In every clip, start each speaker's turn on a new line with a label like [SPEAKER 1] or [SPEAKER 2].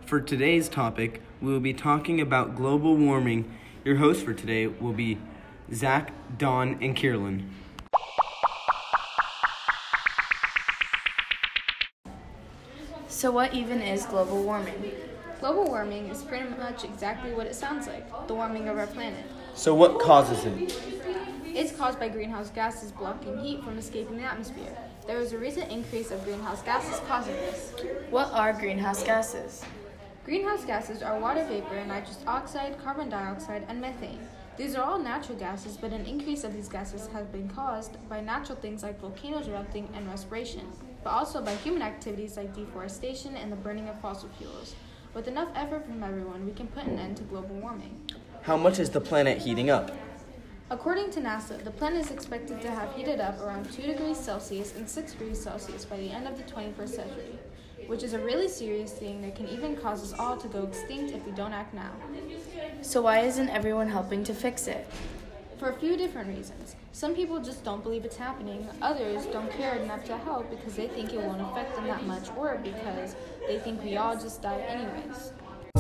[SPEAKER 1] For today's topic, we will be talking about global warming. Your hosts for today will be Zach, Dawn, and Kierlyn.
[SPEAKER 2] So what even is global warming?
[SPEAKER 3] Global warming is pretty much exactly what it sounds like, the warming of our planet.
[SPEAKER 1] So what causes it?
[SPEAKER 3] It's caused by greenhouse gases blocking heat from escaping the atmosphere. There was a recent increase of greenhouse gases causing this.
[SPEAKER 2] What are greenhouse gases?
[SPEAKER 3] Greenhouse gases are water vapor, nitrous oxide, carbon dioxide, and methane. These are all natural gases, but an increase of these gases has been caused by natural things like volcanoes erupting and respiration, but also by human activities like deforestation and the burning of fossil fuels. With enough effort from everyone, we can put an end to global warming.
[SPEAKER 1] How much is the planet heating up?
[SPEAKER 3] According to NASA, the planet is expected to have heated up around 2 degrees Celsius and 6 degrees Celsius by the end of the 21st century, which is a really serious thing that can even cause us all to go extinct if we don't act now.
[SPEAKER 2] So why isn't everyone helping to fix it?
[SPEAKER 3] For a few different reasons. Some people just don't believe it's happening. Others don't care enough to help because they think it won't affect them that much, or because they think we all just die anyways.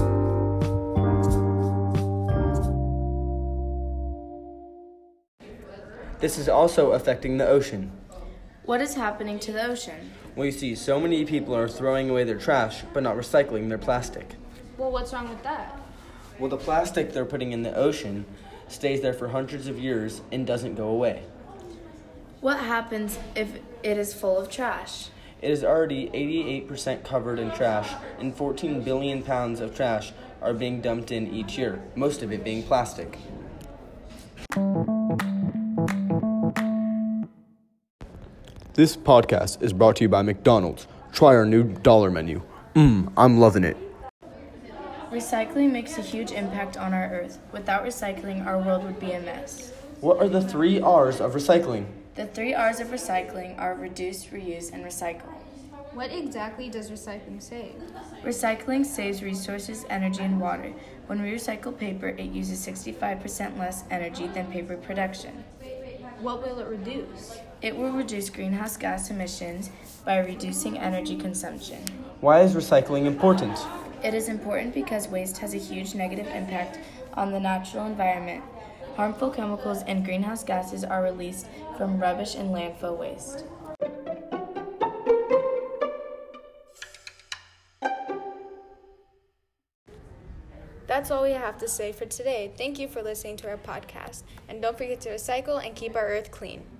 [SPEAKER 1] This is also affecting the ocean.
[SPEAKER 2] What is happening to the ocean?
[SPEAKER 1] Well, you see, so many people are throwing away their trash, but not recycling their plastic.
[SPEAKER 3] Well, what's wrong with that?
[SPEAKER 1] Well, the plastic they're putting in the ocean stays there for hundreds of years and doesn't go away.
[SPEAKER 2] What happens if it is full of trash?
[SPEAKER 1] It is already 88% covered in trash, and 14 billion pounds of trash are being dumped in each year, most of it being plastic. This podcast is brought to you by McDonald's. Try our new dollar menu. I'm loving it.
[SPEAKER 2] Recycling makes a huge impact on our Earth. Without recycling, our world would be a mess.
[SPEAKER 1] What are the 3 R's of recycling?
[SPEAKER 2] The 3 R's of recycling are reduce, reuse, and recycle.
[SPEAKER 3] What exactly does recycling save?
[SPEAKER 2] Recycling saves resources, energy, and water. When we recycle paper, it uses 65% less energy than paper production.
[SPEAKER 3] What will it reduce?
[SPEAKER 2] It will reduce greenhouse gas emissions by reducing energy consumption.
[SPEAKER 1] Why is recycling important?
[SPEAKER 2] It is important because waste has a huge negative impact on the natural environment. Harmful chemicals and greenhouse gases are released from rubbish and landfill waste.
[SPEAKER 3] That's all we have to say for today. Thank you for listening to our podcast. And don't forget to recycle and keep our earth clean.